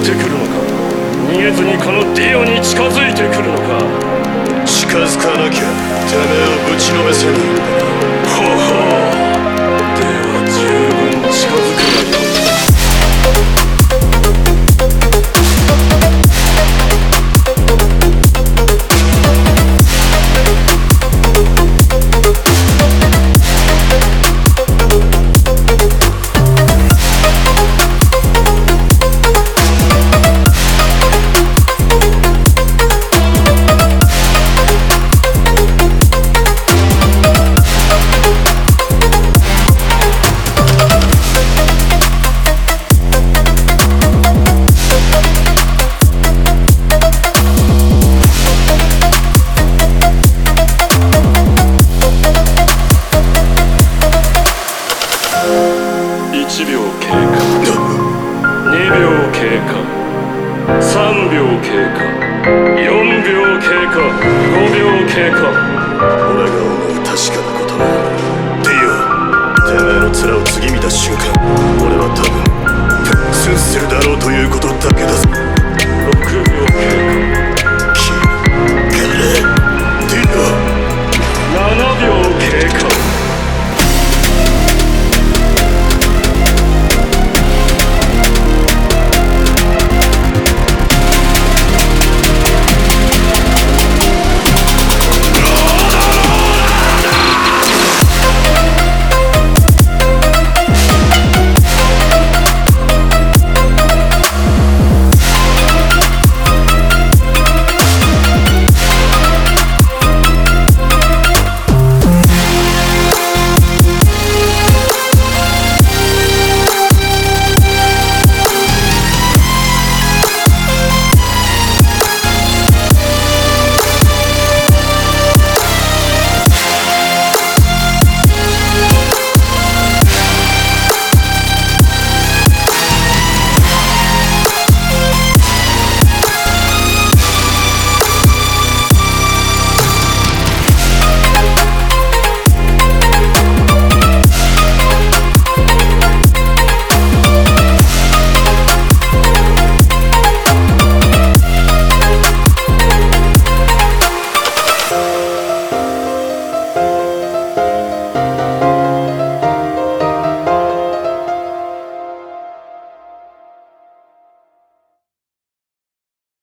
てくるのか。逃げずにこのディオに近づいてくるのか。 近づかなきゃてめえをぶちのめせないんだ。 ほほう。では十分近づくがよい。1秒経過、2秒経過、3秒経過、4秒経過、5秒経過。 俺が思う確かなことはディオ、てめえの面を継ぎ乱し